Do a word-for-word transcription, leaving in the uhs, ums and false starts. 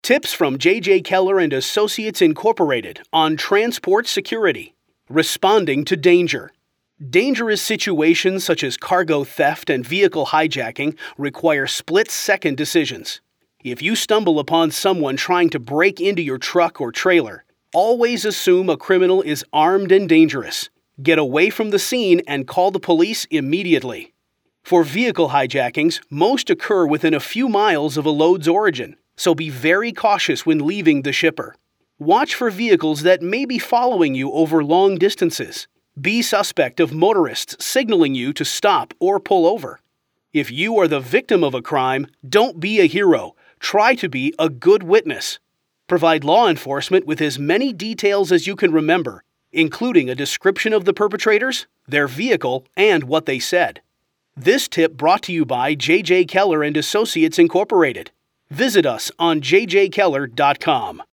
Tips from J J. Keller and Associates Incorporated on transport security. Responding to danger. Dangerous situations such as cargo theft and vehicle hijacking require split-second decisions. If you stumble upon someone trying to break into your truck or trailer, always assume a criminal is armed and dangerous. Get away from the scene and call the police immediately. For vehicle hijackings, most occur within a few miles of a load's origin, so be very cautious when leaving the shipper. Watch for vehicles that may be following you over long distances. Be suspect of motorists signaling you to stop or pull over. If you are the victim of a crime, don't be a hero. Try to be a good witness. Provide law enforcement with as many details as you can remember, including a description of the perpetrators, their vehicle, and what they said. This tip brought to you by J J. Keller and Associates Incorporated. Visit us on j j keller dot com.